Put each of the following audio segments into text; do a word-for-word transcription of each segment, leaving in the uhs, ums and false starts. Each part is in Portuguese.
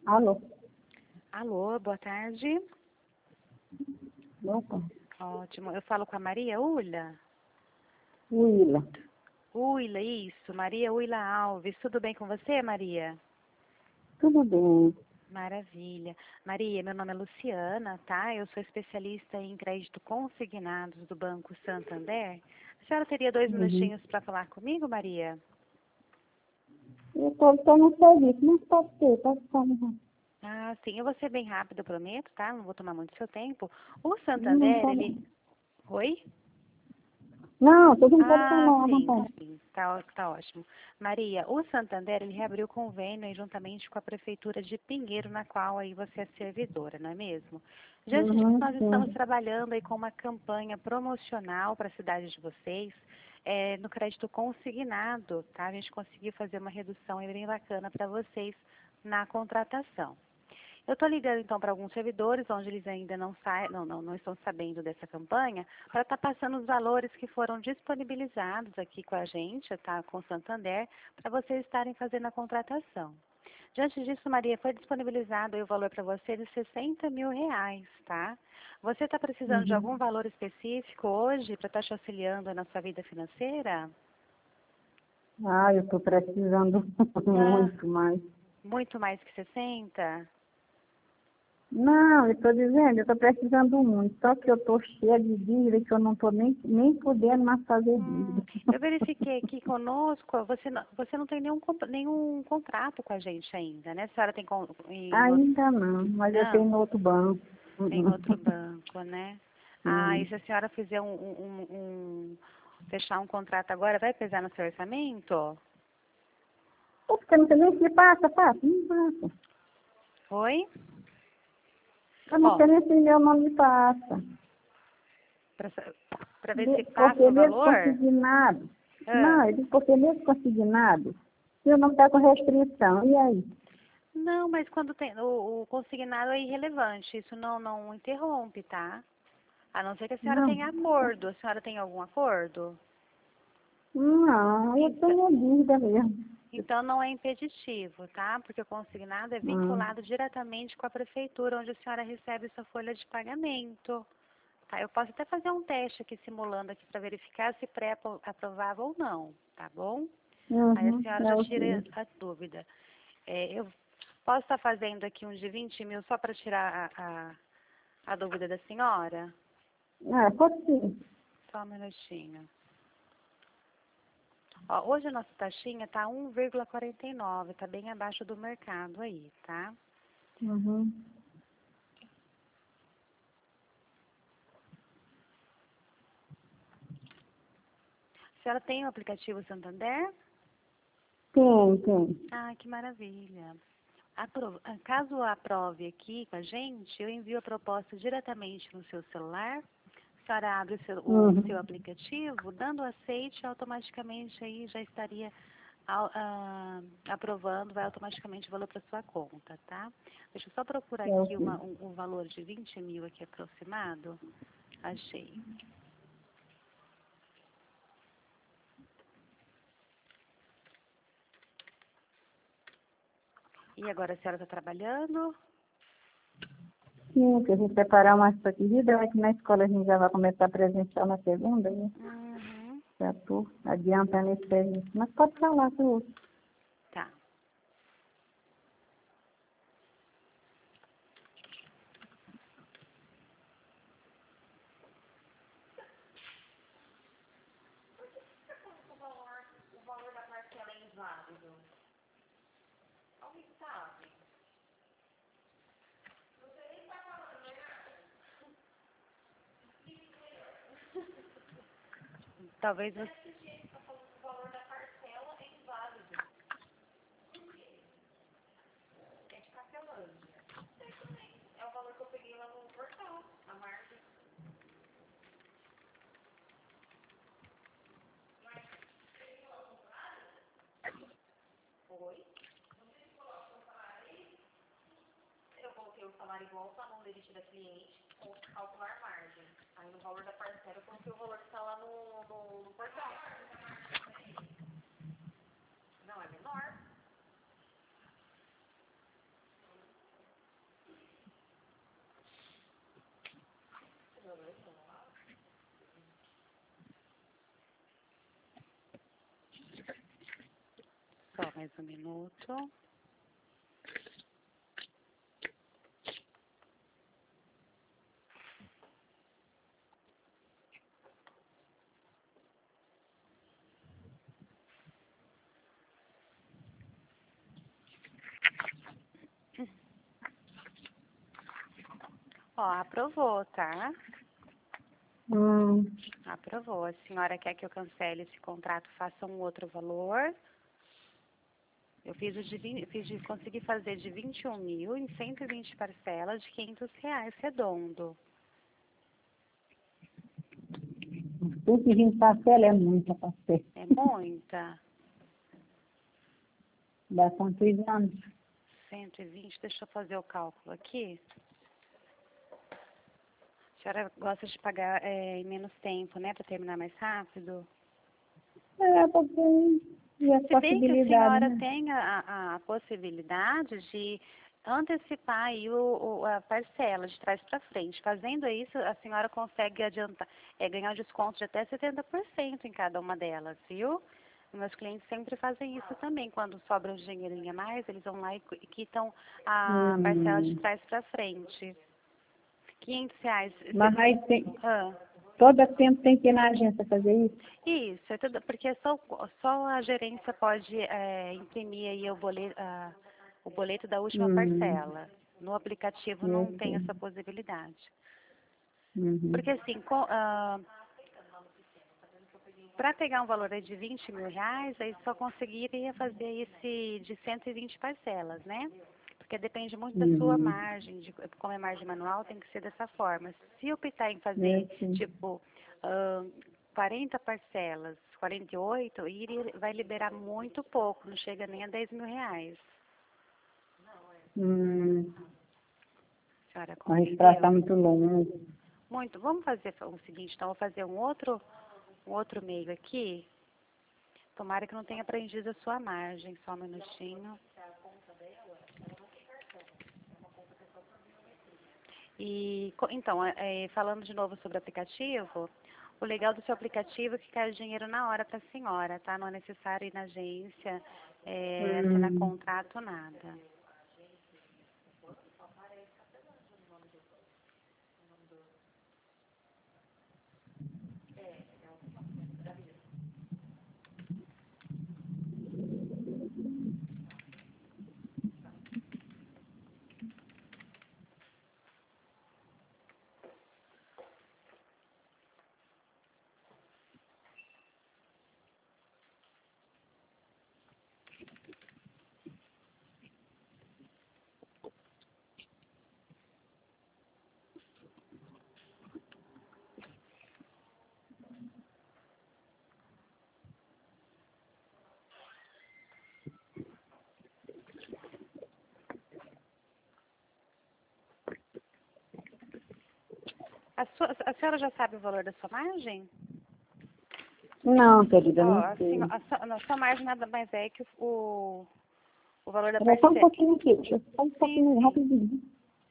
Alô? Alô, boa tarde. Opa. Ótimo. Eu falo com a Maria Ula? Willa. Ula, isso. Maria Ula Alves. Tudo bem com você, Maria? Tudo bem. Maravilha. Maria, meu nome é Luciana, tá? Eu sou especialista em crédito consignados do Banco Santander. A senhora teria dois Uhum. minutinhos para falar comigo, Maria? Eu estou no serviço, mas pode ser, pode falar. Ah, sim. Eu vou ser bem rápida, eu prometo, tá? Não vou tomar muito seu tempo. O Não, Santander, tá ele... bom. Oi? Não, todo mundo pode Ah, falar, à sim, vontade. sim, tá, ó- tá ótimo. Maria, o Santander, ele reabriu convênio aí juntamente com a Prefeitura de Pinheiro, na qual aí você é servidora, não é mesmo? Diante disso, Uhum, nós estamos sim. trabalhando aí com uma campanha promocional para a cidade de vocês, é, no crédito consignado, tá? A gente conseguiu fazer uma redução aí bem bacana para vocês na contratação. Eu estou ligando então para alguns servidores, onde eles ainda não, sa não, não, não estão sabendo dessa campanha, para estar passando os valores que foram disponibilizados aqui com a gente, tá, com o Santander, para vocês estarem fazendo a contratação. Diante disso, Maria, foi disponibilizado aí o valor para você de sessenta mil reais, tá? Você está precisando de algum Uhum. valor específico hoje para estar te auxiliando na sua vida financeira? Ah, eu estou precisando Ah, muito mais. muito mais que sessenta? Não, eu estou dizendo, eu estou precisando muito. Só que eu estou cheia de dívida que eu não estou nem, nem podendo mais fazer dívida. Hum, eu verifiquei aqui conosco, você não, você não tem nenhum, con- nenhum contrato com a gente ainda, né? A senhora tem com, em outro, Ainda não, mas eu tenho não, no outro banco. tem Uhum. outro banco, né? Ah, e Sim. se a senhora fizer um, um, um- um- fechar um contrato agora, vai pesar no seu orçamento? Porque não sei nem se passa, passa, não passa. Oi? Eu não Ó, sei nem se meu nome passa. para ver se De- passa Porque o mesmo valor? consignado, Ah, não, eu digo porque mesmo consignado, meu nome está com restrição, e aí? não, mas quando tem o, o consignado é irrelevante, isso não, não interrompe, tá? A não ser que a senhora Não, tenha acordo. A senhora tem algum acordo? não, eu Então, tenho dívida mesmo. então não é impeditivo, tá? Porque o consignado é Hum, vinculado diretamente com a prefeitura, onde a senhora recebe sua folha de pagamento. Tá? Eu posso até fazer um teste aqui, simulando aqui, para verificar se pré-aprovava ou não, tá bom? Aí a uhum, senhora é já o tira que. a dúvida. É, eu posso estar fazendo aqui um de vinte mil só para tirar a, a, a dúvida da senhora? É, pode ser. Só um minutinho. Ó, hoje a nossa taxinha tá um vírgula quarenta e nove, tá bem abaixo do mercado aí, tá? Uhum. A senhora tem o aplicativo Santander? Tem, tem. Ah, que maravilha. Apro- ah, Caso aprove aqui com a gente, eu envio a proposta diretamente no seu celular. A senhora abre o seu, o seu Uhum. aplicativo, dando aceite, automaticamente aí já estaria au- ah, aprovando, vai automaticamente o valor para sua conta, tá? Deixa eu só procurar É o aqui que. uma, um, um valor de vinte mil aqui aproximado. Achei. E agora a senhora está trabalhando? Sim, porque a gente preparar uma atividade, vai que na escola a gente já vai começar presencial na segunda, né? Uhum. Já estou adiantando esse serviço. Mas pode falar com o outro. Tá. Talvez você... Eu coloquei o salário igual para não demitir da cliente, com calcular margem. Aí no valor da parcela eu coloquei o valor que está lá no, no, no portal. Não, é menor. Só mais um minuto. Ó, aprovou, tá? Hum, Aprovou. A senhora quer que eu cancele esse contrato, faça um outro valor? Eu fiz, o de, vinte, fiz de, consegui fazer de vinte e um mil em cento e vinte parcelas de quinhentos reais, redondo. cento e vinte parcela é muita parcela. É muita? Dá quantos anos? cento e vinte, deixa eu fazer o cálculo aqui. A senhora gosta de pagar é, em menos tempo, né, para terminar mais rápido? É, porque e a Se bem que a possibilidade, senhora né? tenha a, a possibilidade de antecipar aí o, o- a parcela de trás para frente. Fazendo isso, a senhora consegue adiantar, é, ganhar um desconto de até setenta por cento em cada uma delas, viu? Meus clientes sempre fazem isso também. Quando sobra um dinheirinho a mais, eles vão lá e qui- quitam a parcela de Hum, trás para frente. quinhentos reais. mas aí tem, Ah. todo tempo tem que ir na agência fazer isso? Isso, é tudo, porque só, só a gerência pode é, imprimir aí o boleto, a, o boleto da última Hum, parcela. No aplicativo eu não tem sei. essa possibilidade. Uhum. Porque assim, para pegar um valor aí de vinte mil reais, aí só conseguiria fazer esse de cento e vinte parcelas, né? Porque depende muito da sua Uhum. margem, de, como é margem manual, tem que ser dessa forma. Se optar em Eu fazer, sei. tipo, ahn, quarenta parcelas, quarenta e oito, iria, vai liberar muito pouco, não chega nem a dez mil reais. Hum, A senhora mas para estar compreendeu? muito longe. Muito. Vamos fazer o seguinte, então, vou fazer um outro, um outro meio aqui. Tomara que não tenha prendido a sua margem, só um minutinho. E, co- então, é, é, falando de novo sobre o aplicativo, o legal do seu aplicativo é que cai o dinheiro na hora para a senhora, tá? Não é necessário ir na agência, é, assinar Hum, contrato, nada. A, sua, a senhora já sabe o valor da sua margem? não, querida, Ó, não a, sei. senho- a, sua, a sua margem nada mais é que o, o valor da Era só um parcela. pouquinho aqui, deixa eu só um Sim, pouquinho, sim. rapidinho.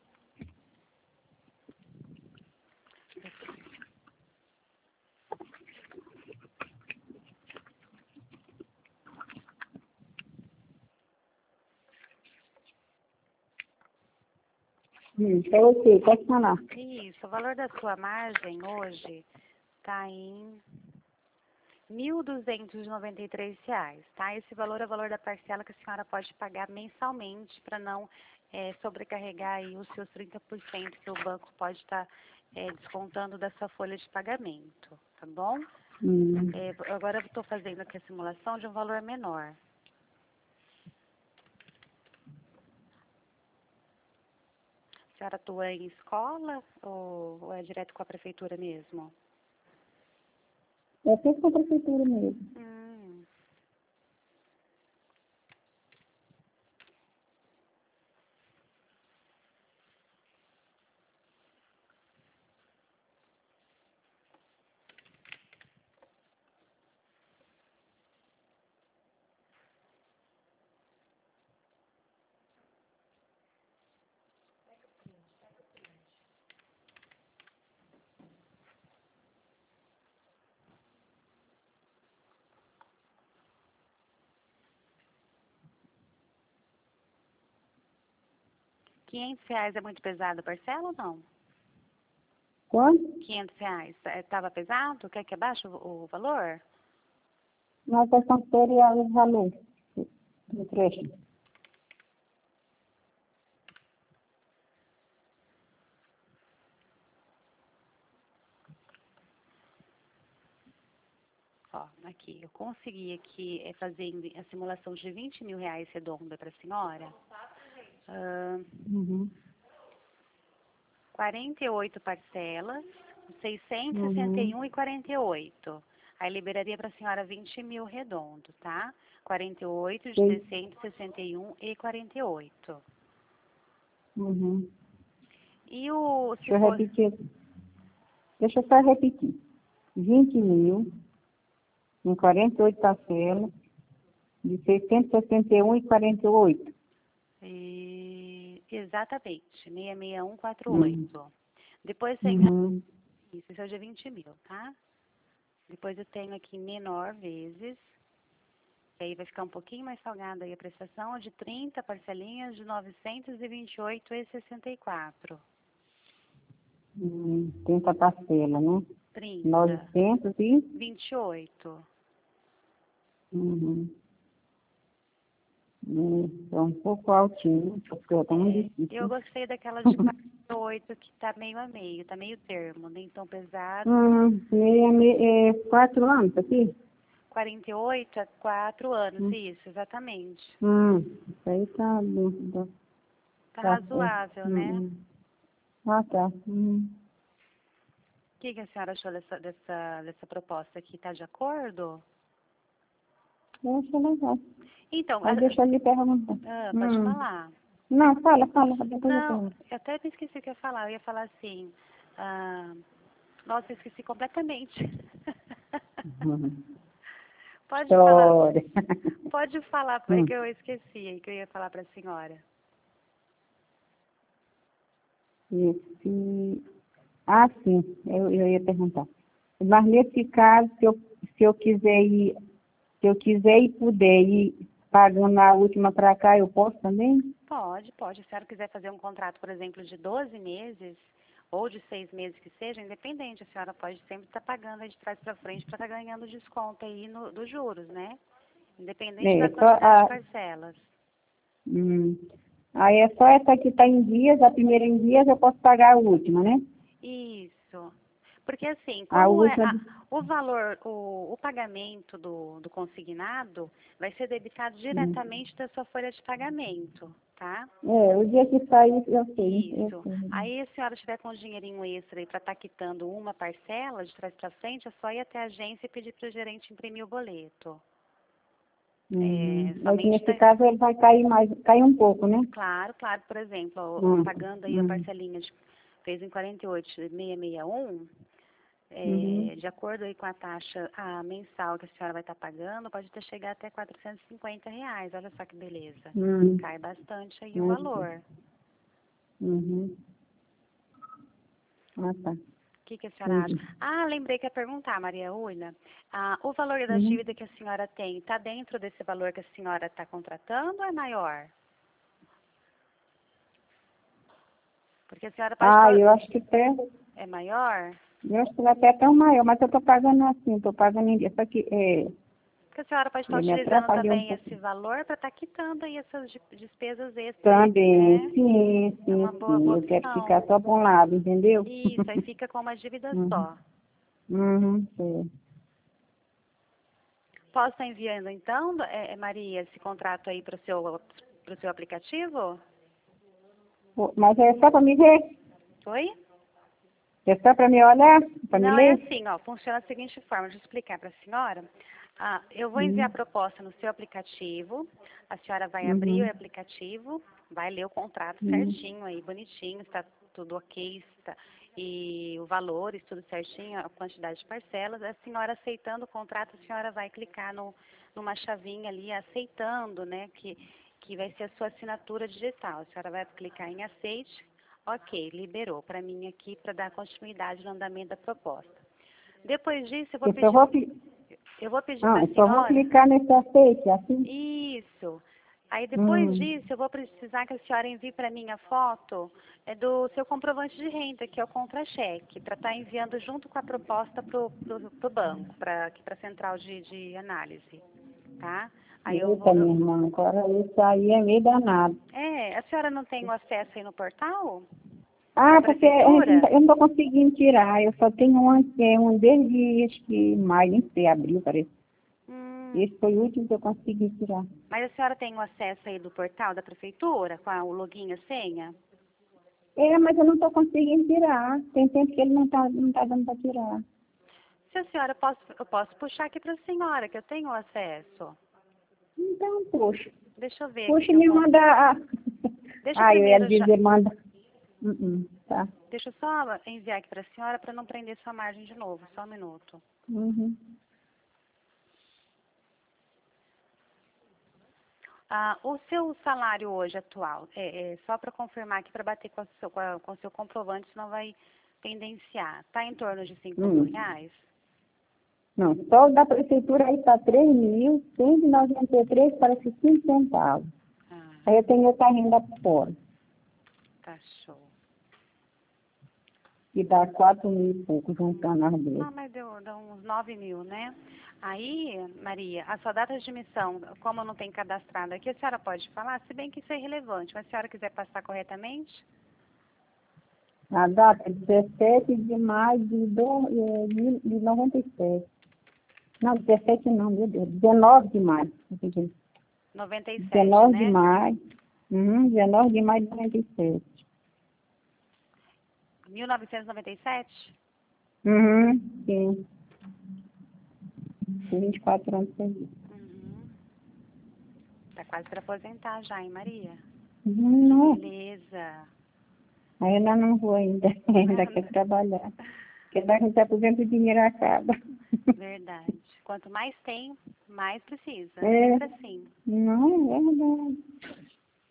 Hum, é ok, pode falar. Isso, o valor da sua margem hoje está em mil duzentos e noventa e três reais, tá? Esse valor é o valor da parcela que a senhora pode pagar mensalmente para não eh, sobrecarregar aí os seus trinta por cento que o banco pode estar eh, descontando da sua folha de pagamento, tá bom? Hum, Eh, agora eu estou fazendo aqui a simulação de um valor menor. A senhora atua em escola ou, ou é direto com a prefeitura mesmo? é sempre com a prefeitura mesmo. Hum. quinhentos reais é muito pesado a parcela ou não? Quanto? quinhentos reais. Estava pesado? Quer que abaixe o, o valor? Nós vamos ter o valor do trecho. Ó, aqui, eu consegui aqui é, fazer a simulação de vinte mil reais redonda para a senhora. Uh, Uhum. quarenta e oito parcelas, seiscentos e sessenta e um Uhum. reais e quarenta e oito centavos. Aí liberaria para a senhora vinte mil redondo, tá? quarenta e oito de Sim. seiscentos e sessenta e um reais e quarenta e oito centavos. Uhum. E o... Se Deixa eu for... repetir. Deixa eu só repetir. vinte mil em quarenta e oito parcelas de seiscentos e sessenta e um reais e quarenta e oito. E... Exatamente, seis seis um quatro Uhum. oito. Depois tem... Uhum. Isso, esse é o de vinte mil, tá? Depois eu tenho aqui menor vezes, e aí vai ficar um pouquinho mais salgada aí a prestação, de trinta parcelinhas de novecentos e vinte e oito reais e sessenta e quatro centavos. Hum, trinta parcelas, né? trinta. novecentos e... vinte e oito. Uhum. Hum, é um pouco altinho, porque eu tenho É, difícil. eu gostei daquela de quarenta e oito que tá meio a meio, tá meio termo, nem tão pesado. Hum, meia, meia, é quatro anos aqui? quarenta e oito é quatro anos, Hum, isso, exatamente. hum, isso aí tá dentro da... Tá Tá certo. razoável, Hum, né? hum. Ah, tá. Hum. O que, que a senhora achou dessa, dessa, dessa proposta aqui? Tá de acordo? Eu achei legal. Então, Aí deixa eu lhe perguntar. ah, pode Hum. falar. Não, fala, fala, depois eu Não, pergunto. eu até me esqueci o que eu ia falar. Eu ia falar assim, ah, nossa, eu esqueci completamente. Uhum. Pode falar, História. pode falar, é Hum. que eu esqueci, é que eu ia falar para a senhora. Esse... Ah, sim, eu, eu ia perguntar. Mas nesse caso, se eu, se eu quiser ir, se eu quiser e puder ir pagando a última para cá, eu posso também? Pode, pode. Se a senhora quiser fazer um contrato, por exemplo, de doze meses, ou de seis meses que seja, independente, a senhora pode sempre estar pagando aí de trás para frente para estar ganhando desconto aí no, dos juros, né? Independente É, da só quantidade de a, parcelas. hum, aí é só essa que está em dias, a primeira em dias, eu posso pagar a última, né? Isso. Porque assim, A como é última. a- o valor, o, o pagamento do, do consignado vai ser debitado Hum. diretamente da sua folha de pagamento, tá? É, o dia que sair, eu sei, eu Isso. sei. Aí, se a senhora tiver com um dinheirinho extra aí para estar quitando uma parcela de trás para frente, é só ir até a agência e pedir para o gerente imprimir o boleto. Uhum. É, Mas somente nesse da... caso ele vai cair mais, cair um pouco, né? Claro, claro, por exemplo, ó, ó, Hum. pagando aí a Hum. parcelinha de fez em quarenta e oito, seiscentos e sessenta e um, Uhum. é, de acordo aí com a taxa a mensal que a senhora vai estar pagando, pode até chegar até quatrocentos e cinquenta reais. Olha só que beleza. Hum. Cai bastante aí o Hum. valor. Uhum. Ah, tá. O que, que a senhora acha? Entendi. Ah, lembrei que ia perguntar, Maria Ulna. Ah, o valor da Uhum. dívida que a senhora tem, está dentro desse valor que a senhora está contratando ou é maior? Porque a senhora pode... Ah, To... eu acho que até, É maior? eu acho que vai até tão maior, mas eu tô pagando assim, tô pagando em dia. Só que é, Porque a senhora pode estar eu me utilizando atrapalhei um também pouco. esse valor para estar quitando aí essas de- despesas extras, Também, né? sim, É sim, uma boa, sim. boa Eu quero opção. ficar só para um lado, entendeu? Isso, aí fica com uma dívida Uhum. só. Uhum. É. Posso estar enviando então, é, é, Maria, esse contrato aí para o seu, pro seu aplicativo? Pô, mas é só para me ver? Oi? É só para me olhar? Para me Não, é ler? assim, ó, funciona da seguinte forma, deixa eu explicar para a senhora. Ah, eu vou enviar a Uhum. proposta no seu aplicativo, a senhora vai abrir o Uhum. aplicativo, vai ler o contrato Uhum. certinho aí, bonitinho, está tudo ok, está, e o valores, tudo certinho, a quantidade de parcelas. A senhora aceitando o contrato, a senhora vai clicar no, numa chavinha ali, aceitando, né, que, que vai ser a sua assinatura digital. A senhora vai clicar em aceite. Ok, liberou para mim aqui para dar continuidade no andamento da proposta. Depois disso, eu vou Eu só pedir, vou, cli- eu vou pedir ah, para a eu só vou senhora, clicar nesse aceite, assim? isso, Aí depois Hum. disso, eu vou precisar que a senhora envie para mim a foto é, do seu comprovante de renda, que é o contra-cheque, para estar enviando junto com a proposta para o banco, para aqui para a central de, de análise, tá? Aí eu Eita, vou... minha eu- irmã, agora isso aí é meio danado. É, a senhora não tem o acesso aí no portal da Ah, porque a gente não prefeitura? tá- eu não estou conseguindo tirar. Eu só tenho um, que é um desde acho que maio, nem sei, abril, parece. Hum, Esse foi o último que eu consegui tirar. mas a senhora tem o acesso aí do portal da prefeitura, com a- o login e a senha? É, mas eu não estou conseguindo tirar. Tem tempo que ele não está não tá dando para tirar. Se a senhora, posso, eu posso puxar aqui para a senhora, que eu tenho o acesso. Então, poxa. Deixa eu ver aqui Puxa, que eu me consigo. manda. a- Deixa eu Ah, eu ia primeiro já. dizer, manda. Uh -uh, tá. Deixa eu só enviar aqui para a senhora para não prender sua margem de novo. Só um minuto. Uhum. Ah, o seu salário hoje atual, é, é só para confirmar aqui, para bater com, a seu, com, a- com o seu comprovante, senão vai tendenciar. Está em torno de cinco mil Hum. reais? Não, só o da prefeitura aí está três mil, cento e noventa e três, parece cinco centavos. Ah, Aí eu tenho outra renda por fora, tá show. que dá quatro mil e pouco, juntando as duas. Ah, mas deu, deu uns nove mil, né? Aí, Maria, a sua data de admissão, como eu não tenho cadastrado aqui, a senhora pode falar, se bem que isso é irrelevante, mas se a senhora quiser passar corretamente? A data é dezessete de maio de, do, eh, de, de noventa e sete. Não, dezessete não, meu Deus. dezenove de maio. noventa e sete, dezenove de né? maio. Uhum, dezenove de maio de noventa e sete. mil novecentos e noventa e sete? Uhum, sim. Com vinte e quatro anos de serviço. Uhum. Tá quase para aposentar já, hein, Maria? Uhum, Que não. beleza. Aí eu ainda não vou ainda. Ainda quero trabalhar. Porque da gente aposenta o dinheiro acaba. Verdade. Quanto mais tem, mais precisa. É É, sempre assim. não, é verdade.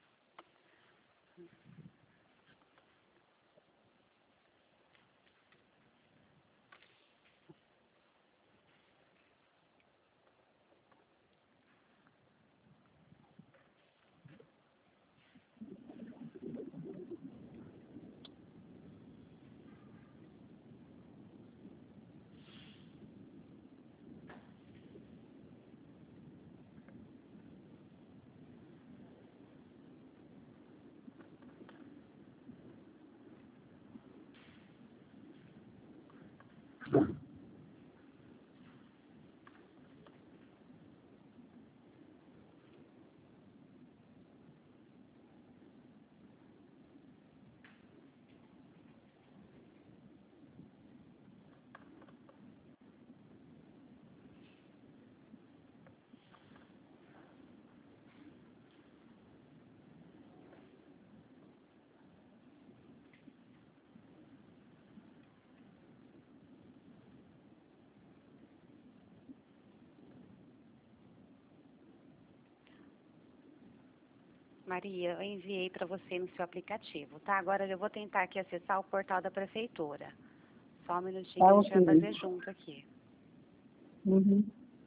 Maria, eu enviei para você no seu aplicativo, tá? Agora eu vou tentar aqui acessar o portal da prefeitura. Só um minutinho que Tá a gente vai ok. fazer junto aqui. Uhum.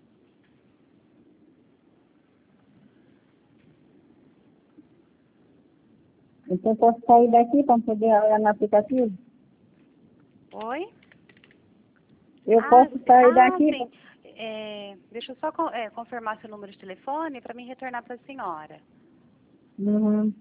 Então, posso sair daqui para poder olhar no aplicativo? Oi? Eu Ah, posso sim. sair Ah, daqui? sim. É, deixa eu só co- é, confirmar seu número de telefone para mim retornar para a senhora. Uhum.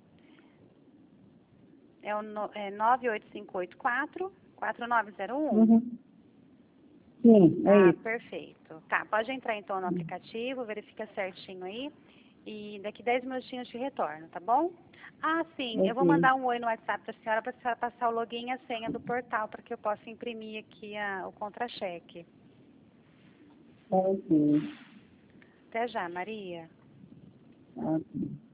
É o no, é nove oito cinco oito quatro, quatro nove zero um. Uhum. Sim, é Ah, isso. perfeito. Tá, pode entrar então no aplicativo, verifica certinho aí. E daqui dez minutinhos eu te retorno, tá bom? Ah, sim, eu vou Ok. mandar um oi no WhatsApp para a senhora para a senhora passar o login e a senha do portal para que eu possa imprimir aqui a, o contra-cheque. Tá ok. Até já, Maria. Ok.